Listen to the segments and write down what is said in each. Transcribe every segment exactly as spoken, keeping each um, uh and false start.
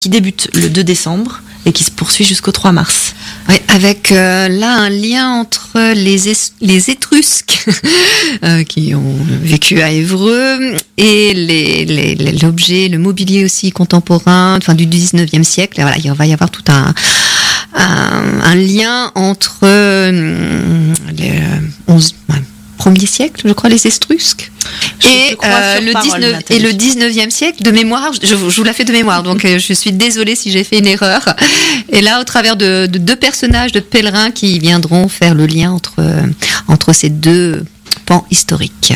qui débute le deux décembre et qui se poursuit jusqu'au trois mars. Oui, avec euh, là un lien entre les, es- les Étrusques euh, qui ont vécu à Évreux et les, les, les, l'objet, le mobilier aussi contemporain, enfin du dix-neuvième siècle. Et voilà, il va y avoir tout un, un, un lien entre euh, les onze, ouais, premier siècle, je crois, les Étrusques. Et, euh, le parole, dix-neuf, et le dix-neuvième siècle, de mémoire, je, je vous la fais de mémoire, donc euh, je suis désolée si j'ai fait une erreur. Et là, au travers de, de deux personnages de pèlerins qui viendront faire le lien entre, euh, entre ces deux pans historiques.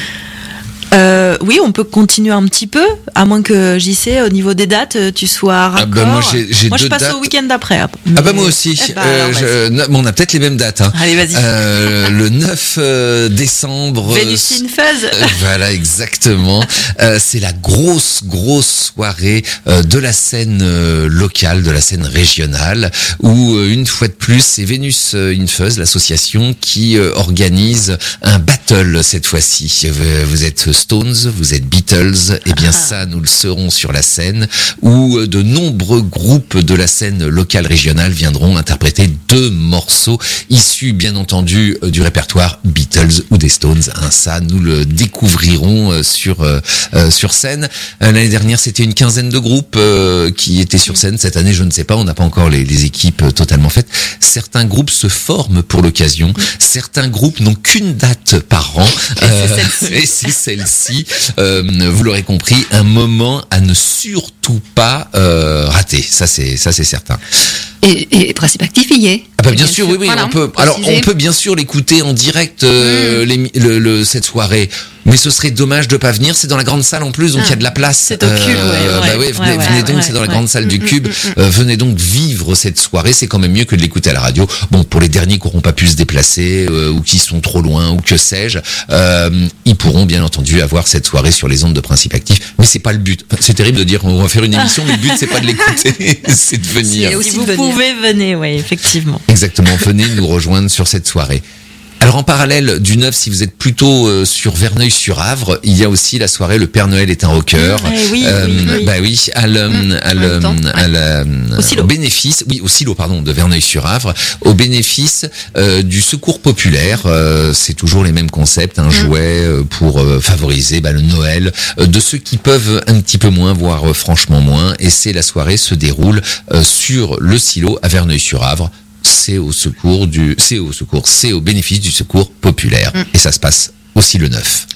Euh, oui, on peut continuer un petit peu, à moins que J C, au niveau des dates, tu sois raccord. Ah bah moi, j'ai, j'ai moi deux je passe dates. au week-end d'après. Mais... Ah bah moi aussi. Eh bah, euh, je... non, bon, on a peut-être les mêmes dates. Hein. Allez, vas-y. Euh, le neuf euh, décembre. Vénus in Fuzz. Euh, voilà, exactement. euh, c'est la grosse, grosse soirée euh, de la scène euh, locale, de la scène régionale, où euh, une fois de plus, c'est Vénus in Fuzz, l'association qui euh, organise un battle cette fois-ci. Vous, vous êtes Stones, vous êtes Beatles, et bien ça, nous le serons sur la scène, où de nombreux groupes de la scène locale régionale viendront interpréter deux morceaux issus, bien entendu, du répertoire Beatles ou des Stones. Hein, ça, nous le découvrirons sur euh, sur scène. Euh, l'année dernière, c'était une quinzaine de groupes euh, qui étaient sur scène. Cette année, je ne sais pas, on n'a pas encore les, les équipes totalement faites. Certains groupes se forment pour l'occasion. Certains groupes n'ont qu'une date par an. Et euh, c'est celle-ci. Et c'est celle-ci. Euh, vous l'aurez compris, un moment à ne surtout pas euh, rater. Ça, c'est ça, c'est certain. Et, et principe actif y est. Ah bah bien, bien sûr, sûr, oui, oui. Voilà, on peut. Alors, on peut bien sûr l'écouter en direct euh, mmh. les, le, le, cette soirée. Mais ce serait dommage de pas venir. C'est dans la grande salle en plus, donc il ah, y a de la place. C'est au Cube. Euh, ouais, bah ouais, ouais, venez, ouais, venez ouais, donc, ouais, c'est dans la ouais. grande salle du mmh, Cube. mmh, euh, venez donc vivre cette soirée. C'est quand même mieux que de l'écouter à la radio. Bon, pour les derniers qui n'auront pas pu se déplacer euh, ou qui sont trop loin ou que sais-je, euh, ils pourront bien entendu avoir cette soirée sur les ondes de Principe Actif. Mais c'est pas le but. Enfin, c'est terrible de dire on va faire une émission, mais le but c'est pas de l'écouter, c'est de venir. Si vous pouvez, venez, oui, effectivement. Exactement. Venez nous rejoindre sur cette soirée. Alors en parallèle du neuf, si vous êtes plutôt euh, sur Verneuil-sur-Avre, il y a aussi la soirée Le Père Noël est un rocker. Eh oui, euh, oui, oui. Bah oui, à le, mmh, à le, à la, au, silo. au bénéfice, oui, au silo, pardon, de Verneuil-sur-Avre, au bénéfice euh, du Secours populaire. Euh, c'est toujours les mêmes concepts, un mmh. jouet euh, pour euh, favoriser bah, le Noël euh, de ceux qui peuvent un petit peu moins, voire euh, franchement moins. Et c'est la soirée se déroule euh, sur le silo à Verneuil-sur-Avre. C'est au secours du, c'est au secours, c'est au bénéfice du Secours populaire. Mmh. Et ça se passe aussi le neuf.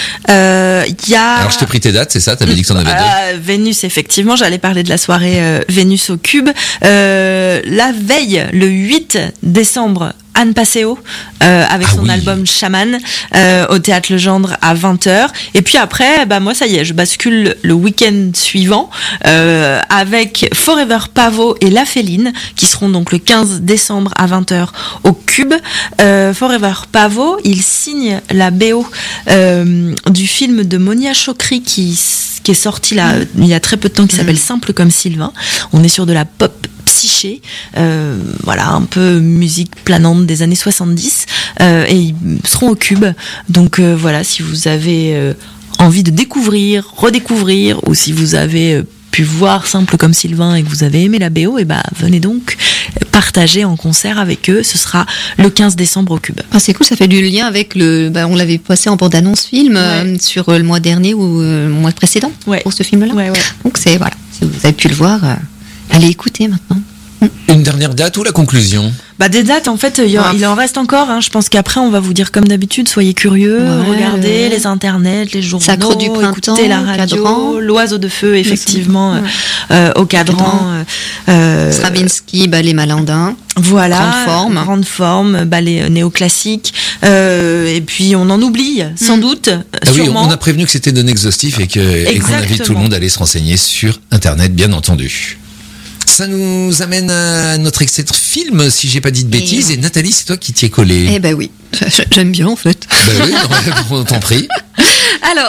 Euh, y a... Alors je te pris tes dates, c'est ça? T'avais dit que t'en avais euh, deux. Vénus, effectivement, j'allais parler de la soirée euh, Vénus au Cube. Euh, la veille, le huit décembre, Anne Passeo euh, avec ah son oui. album Chaman euh, au Théâtre Legendre à vingt heures. Et puis après, bah moi ça y est, je bascule le week-end suivant euh, avec Forever Pavot et La Féline qui seront donc le quinze décembre à vingt heures au Cube. Euh, Forever Pavot, il signe la B O euh, du film de Monia Chokri qui, qui est sorti là il y a très peu de temps, qui s'appelle Simple comme Sylvain. On est sur de la pop psyché, euh, voilà, un peu musique planante des années soixante-dix, euh, et ils seront au Cube. Donc euh, voilà, si vous avez euh, envie de découvrir, redécouvrir, ou si vous avez euh, pu voir Simple comme Sylvain et que vous avez aimé la B O, et bah venez donc partager en concert avec eux. Ce sera le quinze décembre au Cube. Ah, c'est cool, ça fait du lien avec le. Bah, on l'avait passé en bande-annonce film ouais. euh, sur euh, le mois dernier ou euh, le mois précédent ouais. pour ce film-là. Ouais, ouais. Donc c'est voilà, si vous avez pu le voir. Euh, Allez écouter maintenant. Une dernière date ou la conclusion? Bah des dates, en fait, il, en, il en reste encore. Hein. Je pense qu'après, on va vous dire comme d'habitude, soyez curieux, ouais, regardez ouais. les internets, les journaux, Sacre du printemps, écoutez la radio, cadran. L'oiseau de feu, effectivement, ouais. euh, au cadran. cadran. Euh, Stravinsky, ballet Malandin. Voilà, grande forme, grande forme, ballet néoclassique. Euh, et puis on en oublie, sans mmh. doute. Ah oui, on a prévenu que c'était non exhaustif et, que, et qu'on invite tout le monde à aller se renseigner sur Internet, bien entendu. Ça nous amène à notre extrait de film, si j'ai pas dit de bêtises. Et, et Nathalie, c'est toi qui t'y es collée. Eh ben oui, j'aime bien en fait. Ben oui, on t'en prie. Alors,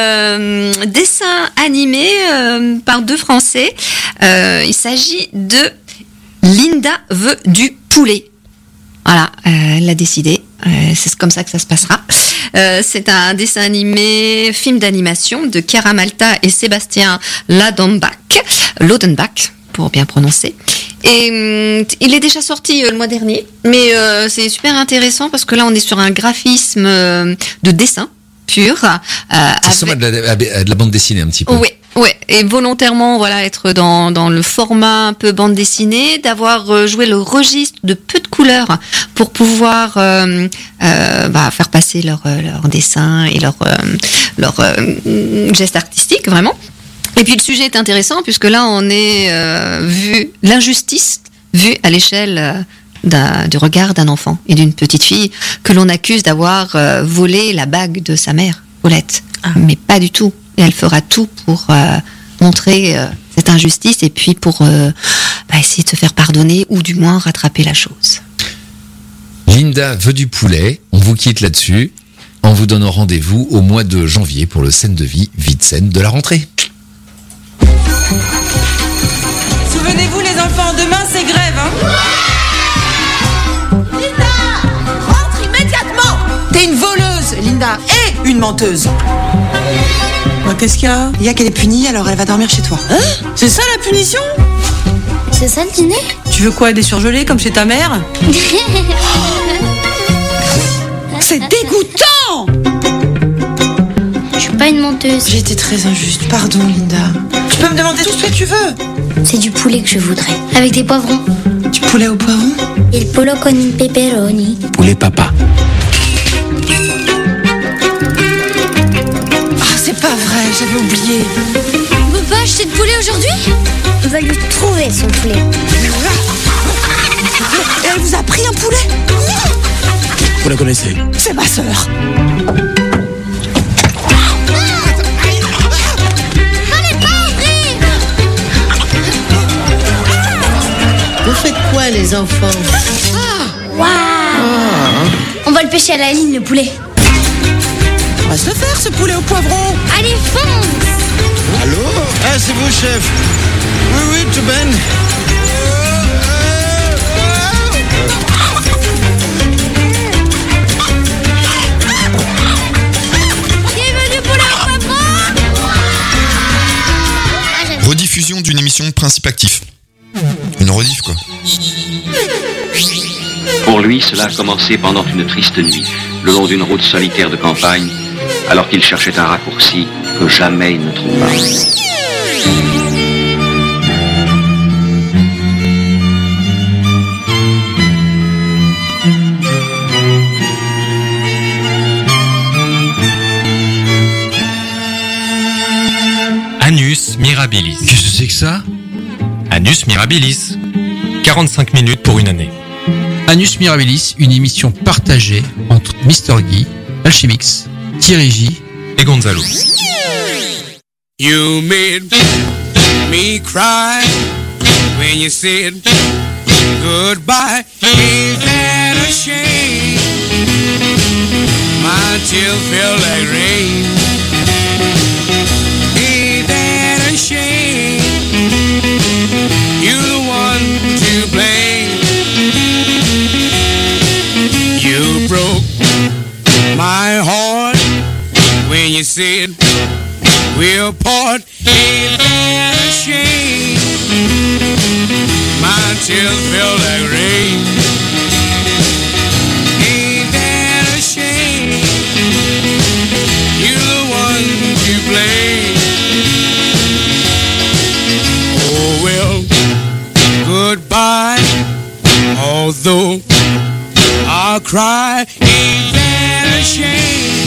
euh, dessin animé euh, par deux Français. Euh, il s'agit de Linda veut du poulet. Voilà, euh, elle l'a décidé. Euh, c'est comme ça que ça se passera. Euh, c'est un dessin animé, film d'animation de Chiara Malta et Sébastien Ladambach. Lodenbach, pour bien prononcer. Et hum, il est déjà sorti euh, le mois dernier, mais euh, c'est super intéressant parce que là on est sur un graphisme euh, de dessin pur. Euh, Ça ressemble avec... à de, la, à de la bande dessinée un petit peu. Oui, oui, et volontairement voilà être dans dans le format un peu bande dessinée, d'avoir euh, joué le registre de peu de couleurs pour pouvoir euh, euh, bah, faire passer leur euh, leur dessin et leur euh, leur euh, geste artistique vraiment. Et puis le sujet est intéressant puisque là on est euh, vu l'injustice vue à l'échelle euh, d'un, du regard d'un enfant et d'une petite fille que l'on accuse d'avoir euh, volé la bague de sa mère, Paulette. Ah. Mais pas du tout. Et elle fera tout pour euh, montrer euh, cette injustice et puis pour euh, bah, essayer de se faire pardonner ou du moins rattraper la chose. Linda veut du poulet. On vous quitte là-dessus en vous donnant rendez-vous au mois de janvier pour le Scène de vie, vie de scène de la rentrée. Souvenez-vous les enfants, demain c'est grève, hein. Linda, rentre immédiatement. T'es une voleuse, Linda, et une menteuse. Bah, qu'est-ce qu'il y a? Il y a qu'elle est punie, alors elle va dormir chez toi. Hein? C'est ça la punition? C'est ça le dîner? Tu veux quoi, des surgelés comme chez ta mère? C'est dégoûtant! Je suis pas une menteuse. J'ai été très injuste, pardon Linda. Tu peux me demander tout ce que tu veux. C'est du poulet que je voudrais, avec des poivrons. Du poulet au poivron? Il pollo con il pepperoni. Poulet papa. Ah, c'est pas vrai, j'avais oublié. On peut pas acheter de poulet aujourd'hui? On va lui trouver son poulet. Et elle vous a pris un poulet? Vous la connaissez? C'est ma sœur. Vous faites quoi les enfants? Waouh! On va le pêcher à la ligne, le poulet. On va se le faire ce poulet au poivron. Allez, fonce! Allô? Ah, c'est vous, chef? Oui, oui, tout ben. Rediffusion d'une émission de Principe Actif. Une rediff, quoi. Pour lui, cela a commencé pendant une triste nuit, le long d'une route solitaire de campagne, alors qu'il cherchait un raccourci que jamais il ne trouva. Anus mirabilis. Qu'est-ce que c'est que ça? Anus mirabilis. quarante-cinq minutes pour une année. Anus Mirabilis, une émission partagée entre Mister Guy, Alchemix, Thierry J et Gonzalo. You made me cry when you said goodbye. Ain't that a shame? My tears feel like rain. Ain't that a shame? You're the one to blame. You broke my heart when you said we'll part. Ain't that a shame? My tears feel like rain. Ain't that a shame? You're the one to blame. Oh well, goodbye. Although I'll cry, ain't that a shame?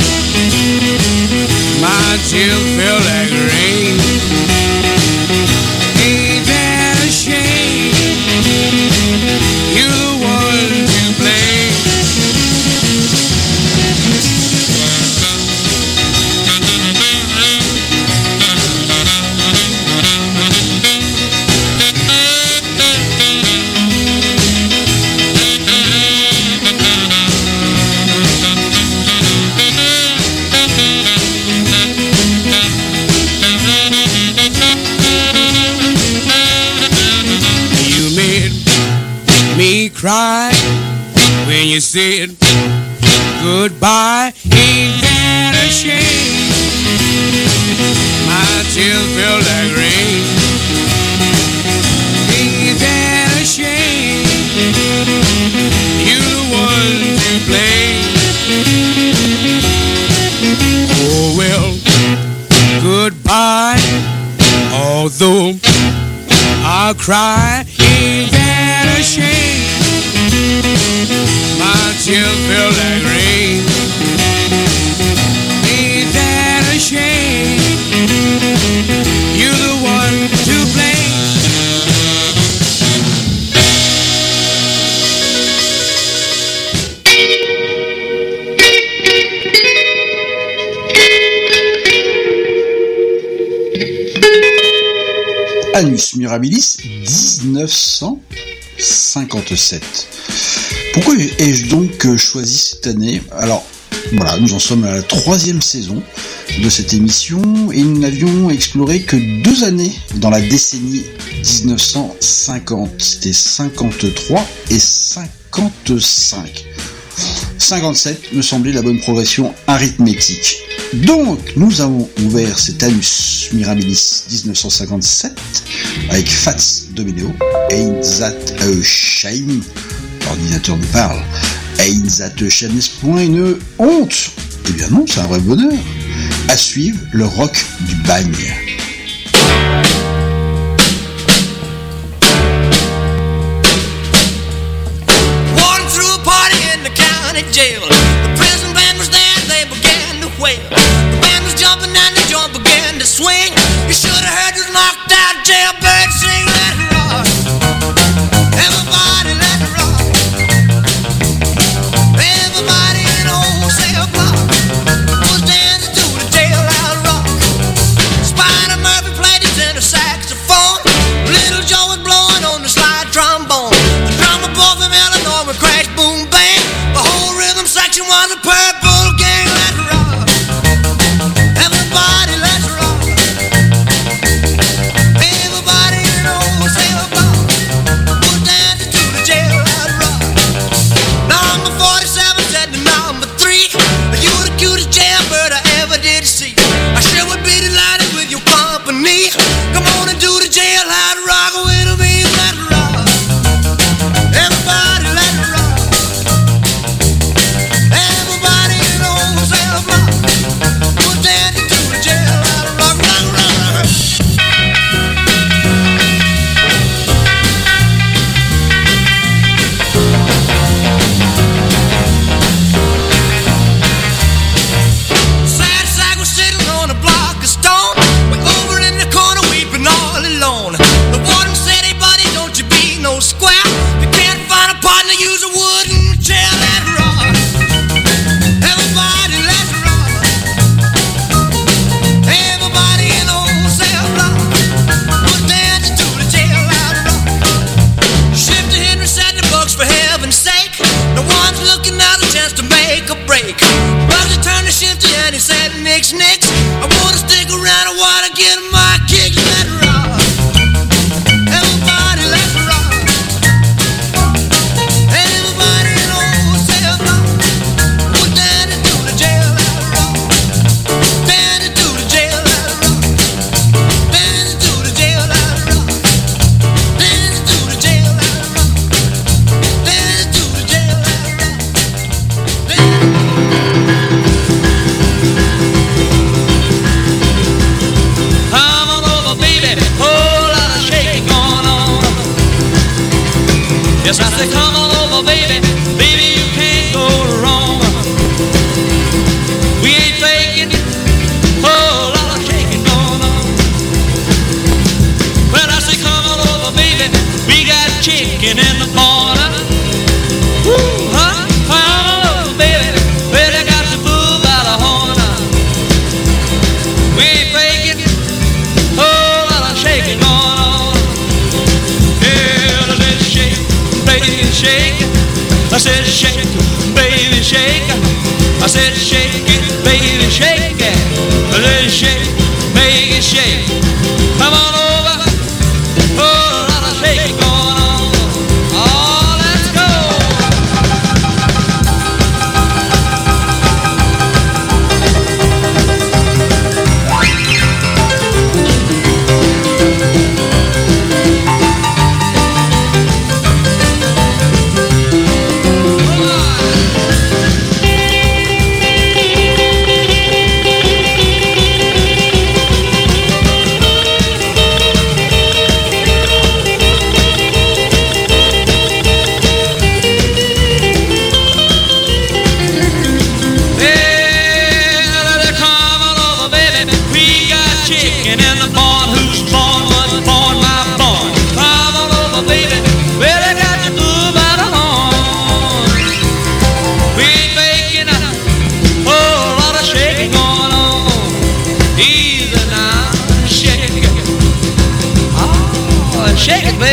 My tears feel like rain. Ain't that a shame? You're the one to blame. Cry when you said goodbye. Ain't that a shame? My tears feel like rain. I'll cry. Ain't that a shame? My tears feel like rain. Ain't that a shame? You're the one to blame. Annus Mirabilis dix-neuf cent cinquante-sept. Pourquoi ai-je donc choisi cette année? Alors, voilà, nous en sommes à la troisième saison de cette émission et nous n'avions exploré que deux années dans la décennie dix-neuf cent cinquante. C'était cinquante-trois et cinquante-cinq. cinquante-sept me semblait la bonne progression arithmétique. Donc, nous avons ouvert cet Annus Mirabilis dix-neuf cent cinquante-sept avec Fats Domino, Ain't That a Shame. L'ordinateur nous parle. Ain't That a Shame, n'est-ce point une honte? Eh bien non, c'est un vrai bonheur. À suivre, le rock du bagne. Walking through a party in the county jail. The prison band was there, they began to wail. The band was jumping and the joint began to swing. You should have heard this knocked out jailbird sing. Let it rock. Everybody let it rock. Everybody in the whole cell block was dancing to the jailhouse rock. Spider Murphy played his tenor saxophone. Little Joe was blowing on the slide trombone. The drummer boy from Illinois would crash, boom, bang. The whole rhythm section was a purple gang. Let's rock. Everybody, let's rock. Everybody in the whole cell block was dancing to the jailhouse rock. Number forty-seven said to number three, you were the cutest jailbird I ever did see. I sure would be delighted with your company. Come on and do the jailhouse rock with me. Let's rock. Everybody, let's rock. Everybody in the whole cell block was dancing to the jailhouse rock. Rock, rock, rock. Sad sack was sitting on a block of stone, way over in the corner weeping all alone. The warden said, hey buddy, don't you be no square. If you can't find a partner, use a wooden chair. Let's rock. Everybody, let's rock. Everybody in the whole cell block was dancing to the jailhouse rock. Shifty Henry said the books for heaven's sake. No one's looking out a chance to make a break. Bugsy turned to Shifty and he said, nix, nix. I wanna stick around, I wanna get my kicks. Let's rock. Everybody, let's rock. Everybody in the whole cell block was dancing to the jailhouse rock. Dancing to the jailhouse rock. Dancing to the jailhouse rock. Dancing to the jailhouse rock. Dancing to the jailhouse rock. Come on over, baby, whole lot of shaking going on. Yes, I said, come on over, baby, baby, you can't go wrong. We ain't faking, whole lot of shaking going on. Well, I said, come on over, baby, we got chicken in the corner. Woo, huh? Come on over, baby, well, they got the bull by the horn. We ain't faking, whole lot of shaking going on. Yeah, I said shake, baby, shake. I said shake, baby, shake. I said shake it, baby, shake it. I said shake, baby, shake. Come on over, whole lot of shaking going on. Oh, let's go.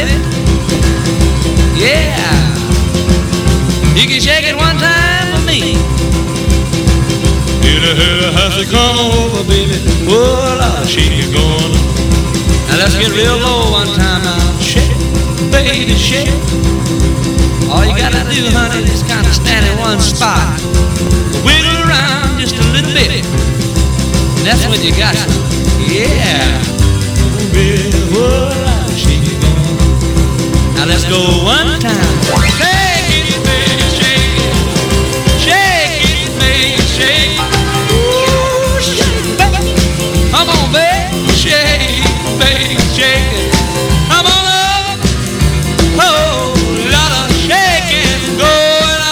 baby. Yeah. You can shake it one time for me. Hit a hit a has to come over, baby. Oh, Lord, shake it going. Now let's get real low one time now. Shake, baby, shake. All you gotta do, honey, is kind of stand in one spot. Wiggle around just a little bit. And that's when you got some. Yeah. Baby, oh, Lord, shake it going. Now let's go one time. Shake it, baby, shake it. Shake it, baby, shake it. Ooh, shake it, baby. Come on, baby, shake it, baby, shake it. Come on up. Oh, lot of shaking going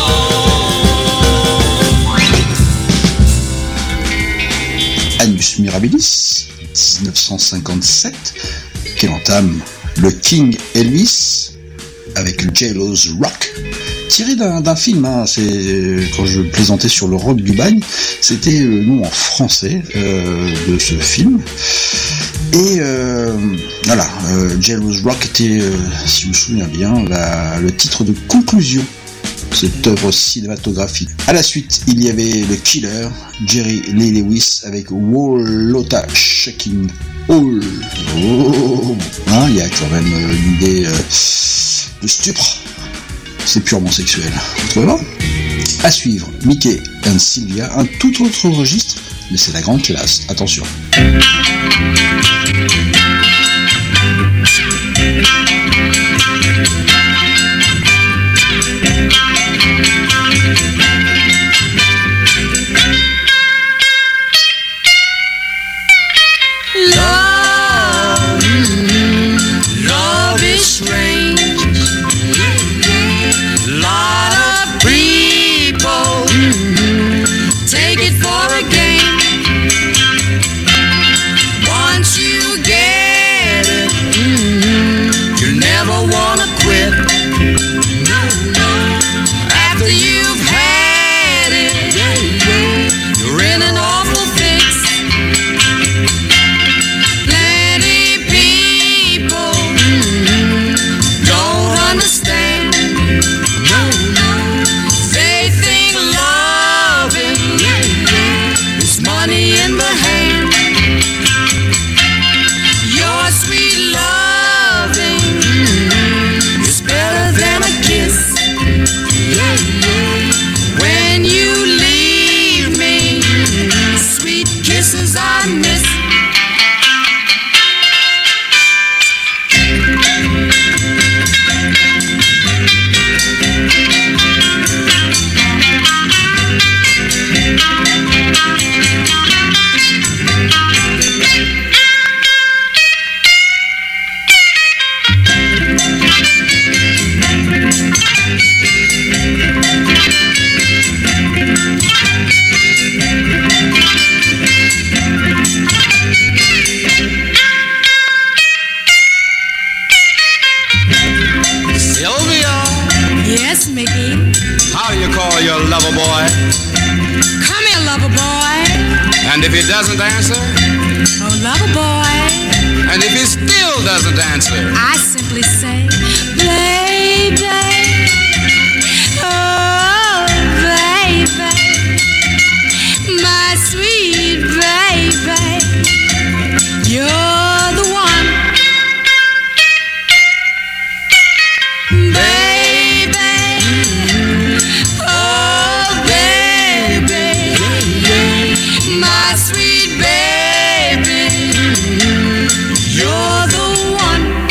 on. Annus Mirabilis, dix-neuf cent cinquante-sept, qu'elle entame le King Elvis avec le J-Lo's Rock, tiré d'un, d'un film, hein, c'est, quand je plaisantais sur le rock du bagne, c'était le nom en français euh, de ce film. Et euh, voilà, euh, J-Lo's Rock était, euh, si je me souviens bien, la, le titre de conclusion de cette œuvre cinématographique. À la suite, il y avait le Killer, Jerry Lee Lewis avec Wall-Lotta Shaking All. Oh, hein, il y a quand même une idée euh, de stupre. C'est purement sexuel. Tu vois ? À suivre, Mickey and Sylvia, un tout autre registre, mais c'est la grande classe. Attention. Love, love is strange. Lot of people take it for a game. Once you get it, you never wanna quit. After you've had it, you're in an awful fix. Plenty people don't understand. They think loving is money in the hand. Your sweet loving is better than a kiss. When you leave me, sweet kisses I miss. Sylvia, Yes, Mickey. how do you call your lover boy? Come here, lover boy. And if he doesn't answer? Oh, lover boy. And if he still doesn't answer? I simply say, baby. Oh, baby. My sweet baby. You're the one. Baby. Oh, baby. My sweet baby. You're the one.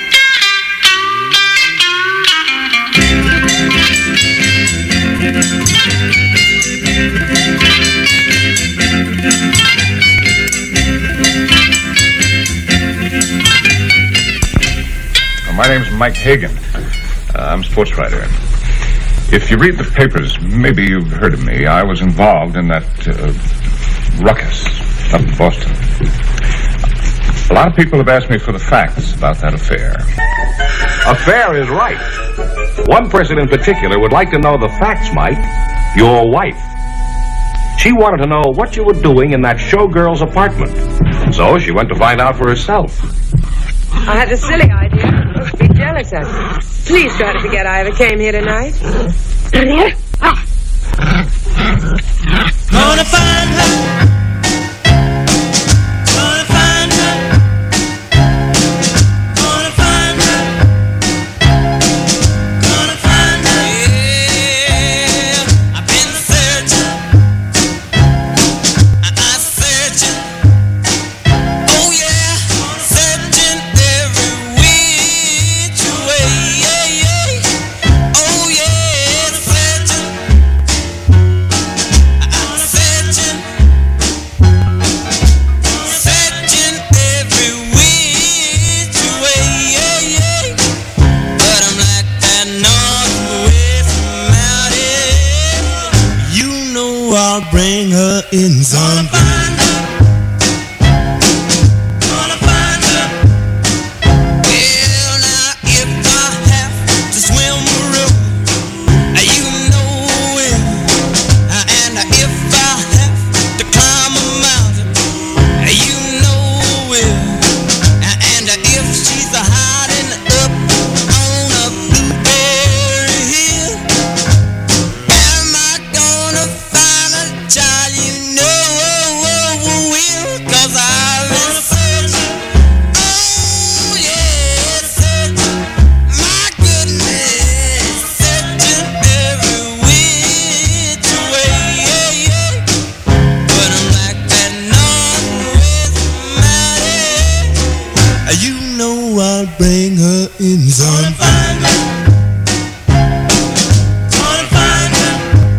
My name's Mike Hagan. Uh, I'm a sports writer. If you read the papers, maybe you've heard of me. I was involved in that uh, ruckus up in Boston. A lot of people have asked me for the facts about that affair. Affair is right. One person in particular would like to know the facts, Mike. Your wife. She wanted to know what you were doing in that showgirl's apartment. So she went to find out for herself. I had a silly idea. Melissa, please try to forget I ever came here tonight. Gonna find her. Gonna find her. Gonna find her. Gonna find her. Yeah, I've been searching. I'm searching. Oh yeah, searching every which way. Yeah, yeah. Oh yeah, searching. I'm searching. Searching every which way. Yeah, yeah. But I'm like that northwest mountain. You know I'll bring her in someday. Gonna find her. Well, now if I have to swim a river, you know it. And if I have to climb a mountain, you know it. And if she's hiding up on a blueberry hill, am I gonna find a child? You know will, 'cause I've been searching. Oh yeah, searching. My goodness, searching every which way. Yeah, yeah. But I'm like that northwest mountain. You know I'll bring her in someday. Gonna find her.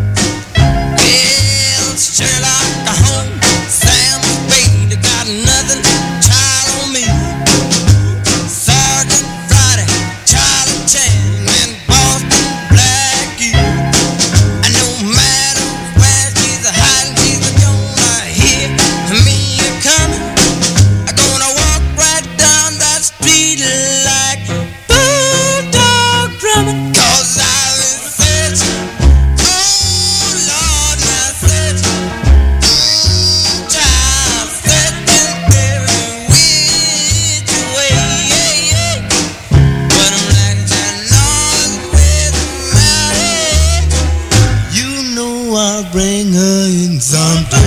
Well, Sherlock Holmes, Sam Spade, got nothing, child on me. Sergeant Friday, Charlie Chan, and Boston Blackie. And no matter where she's hiding, she's gonna hear me coming. I'm gonna walk right down that street like bulldog drumming. 'Cause I've been searching. Oh Lord, now searching. Mm, child, searching every which way. Yeah, yeah. But I'm like that northwest mountain. You know I'll bring her in someday.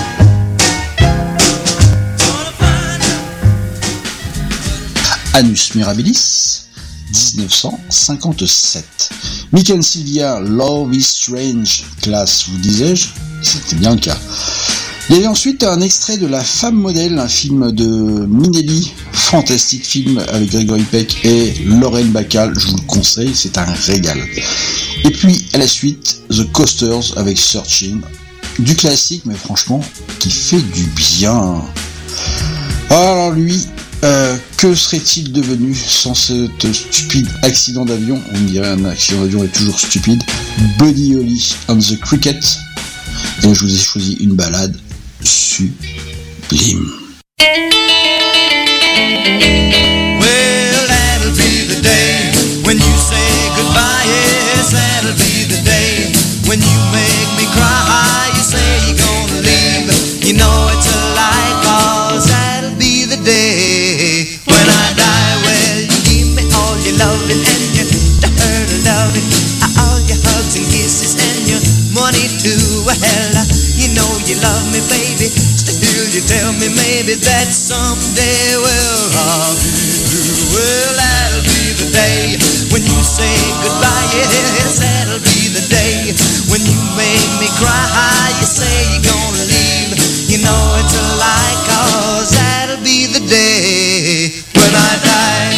Annus Mirabilis, dix-neuf cent cinquante-sept. Mick and Sylvia, Love is Strange, classe, vous disais-je, c'était bien le cas. Il y avait ensuite un extrait de La Femme Modèle, un film de Minelli, fantastique film avec Gregory Peck et Lorraine Bacall, je vous le conseille, c'est un régal. Et puis à la suite, The Coasters avec Searching, du classique mais franchement qui fait du bien. Alors lui, euh, que serait-il devenu sans ce stupide accident d'avion? On dirait un accident d'avion est toujours stupide. Buddy Holly on the Cricket. Et je vous ai choisi une balade sublime. Well, that'll be the day when you say goodbye. Yes, that'll be the day when you make me cry. You say you're gonna leave, you know it's a lie, 'cause that'll be the day when I die. Well, you give me all your loving and your hurt loving, all your hugs and kisses and your money too. Well, you know you love me, baby. Still, you tell me maybe that someday, well, I'll be through. Well, that'll be the day when you say goodbye. Yes, that'll be the day when you make me cry. You say you're gonna leave, you know it's a lie, 'cause that'll be the day when I die.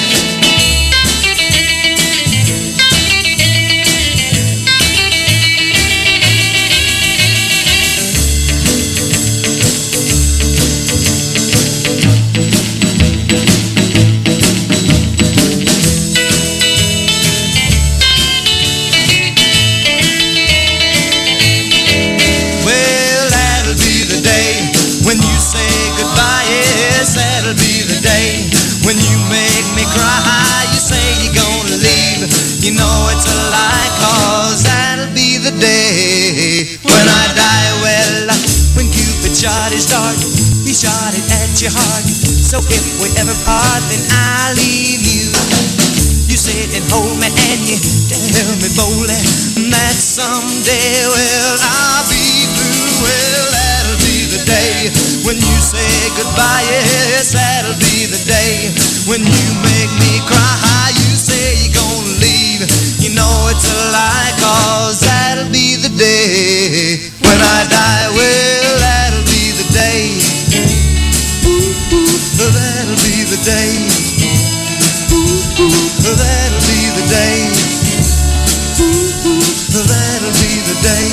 You know it's a lie, 'cause that'll be the day when I die. Well, when Cupid shot his dart, he shot it at your heart. So if we ever part, then I'll leave you. You said can hold me and you tell me boldly that someday, well, I'll be through. Well, that'll be the day when you say goodbye. Yes, that'll be the day when you make me cry. You say you're gonna leave, you know it's a lie, 'cause that'll be the day when I die. Well, that'll be the day. Ooh, ooh, that'll be the day. Ooh, ooh, that'll be the day. Ooh, ooh, that'll be the day.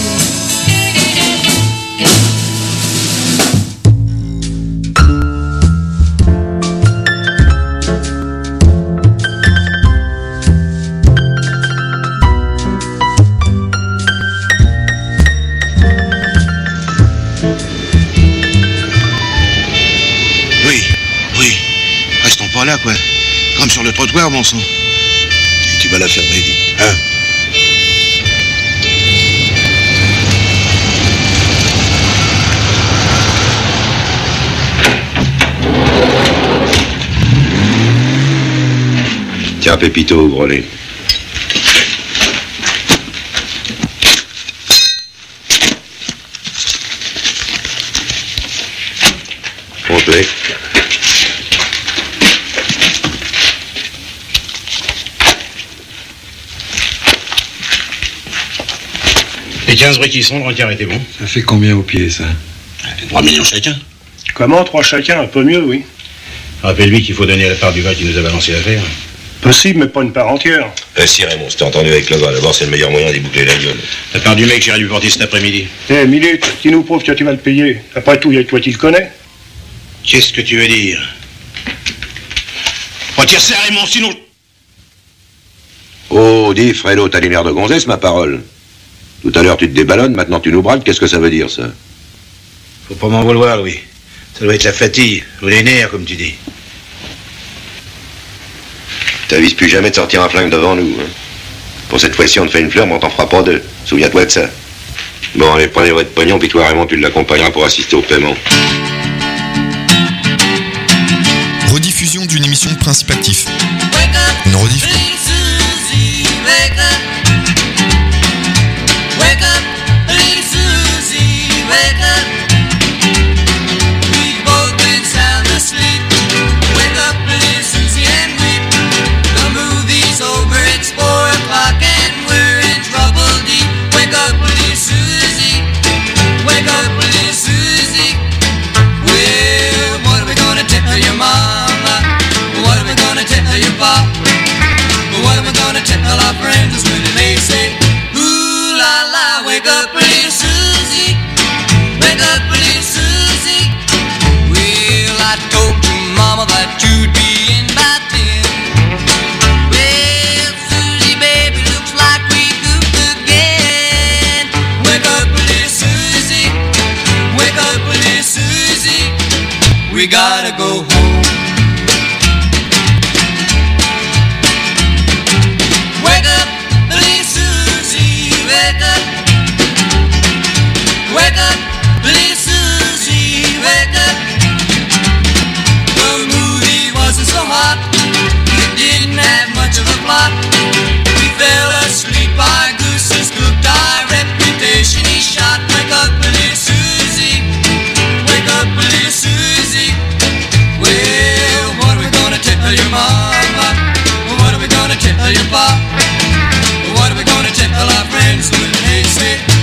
Pas là, quoi. Comme sur le trottoir, mon sang. Et tu vas la fermer, dis. Hein? Tiens, Pépito, ouvre-les. Complet. Les quinze briques qui sont, le rencard était bon. Ça fait combien au pied, ça? trois millions chacun. Comment, trois chacun? Un peu mieux, oui. Rappelle-lui qu'il faut donner la part du gars qui nous a balancé l'affaire. Possible, mais pas une part entière. Euh, si, Raymond, c'était entendu avec le gars. D'abord, c'est le meilleur moyen d'y boucler la gueule. La part du mec, j'irai lui porter cet après-midi. Eh, hey, minute, qui nous prouve que tu vas le payer? Après tout, il y a que toi qui le connais. Qu'est-ce que tu veux dire? Retire ça, Raymond, sinon... Oh, dis, Fredo, t'as les nerfs de gonzesse, ma parole. Tout à l'heure, tu te déballonnes, maintenant tu nous braques. Qu'est-ce que ça veut dire, ça? Faut pas m'en vouloir, Louis. Ça doit être la fatigue, ou les nerfs, comme tu dis. T'avises plus jamais de sortir un flingue devant nous, hein. Pour cette fois-ci, on te fait une fleur, mais on t'en fera pas deux. Souviens-toi de ça. Bon, allez, prenez votre pognon, puis toi, Raymond, tu l'accompagneras pour assister au paiement. Rediffusion d'une émission de principe actif. Une rediff. Wake up, little Susie, wake up. We've both been sound asleep. Wake up, little Susie, and weep. The movie's over, it's four o'clock, and we're in trouble deep. Wake up, little Susie, wake up, little Susie. Well, what are we gonna tell your mama? What are we gonna tell your pop? What are we gonna tell our friends when they say, wake up, little Susie. Wake up, little Susie. Well, I told your mama that you'd be in by then. Well, Susie, baby, looks like we goofed again. Wake up, little Susie. Wake up, little Susie. We gotta go home. Wake up, little Susie. Wake up. Wake up, little Susie, wake up. The movie wasn't so hot, it didn't have much of a plot. We fell asleep, our gooses cooked, our reputation he shot. Wake up, little Susie, wake up, little Susie. Well, what are we gonna tell your mama? What are we gonna tell your pop? What are we gonna tell our friends when they say